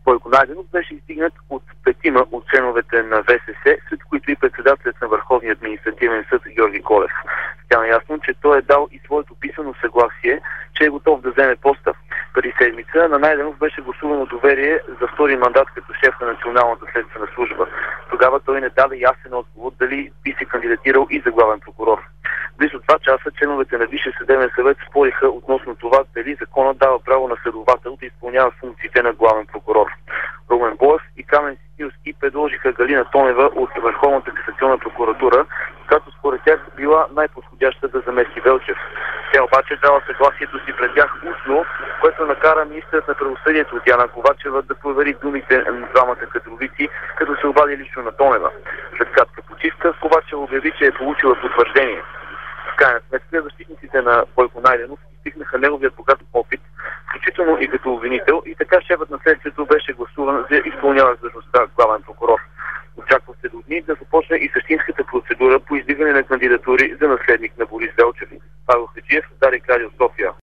Бойко Найденов беше издигнат от 5 от членовете на ВСС, сред които и председателят на Върховния административен съд Георги Колев. Стана ясно, че той е дал и своето писано съгласие, че е готов да вземе поста. Преди седмица на Найденов беше гласувано доверие за втори мандат като шеф на Националната следствена служба. Тогава той не даде ясен отговор дали би се кандидатирал и за главен прокурор. Близо 2 часа членовете на Висшия съдебен съвет спориха относно това дали законът дава право на следовател да изпълнява функциите на главен прокурор. Румен Боев и Камен Ситилски предложиха Галина Тонева от Върховната касационна прокуратура, която според тях била най-подходяща да замести Велчев. Тя обаче дала съгласието си пред тях устно, което накара министърът на правосъдието Диана Ковачева да провери думите на двамата кадровици, като се обади лично на Тонева. След кратка почивка Ковачева обяви, че е получила потвърждение. В крайна сметка защитниците на Бойко Найденов изтикнаха неговият богат опит, включително и като обвинител, и така шефът на следствието беше гласуван за изпълняващ длъжността главен прокурор. Очаква се до дни да започне и същинската процедура по издигане на кандидатури за наследник на Борис Велчев. Павел Хаджиев, Дарик Радио, София.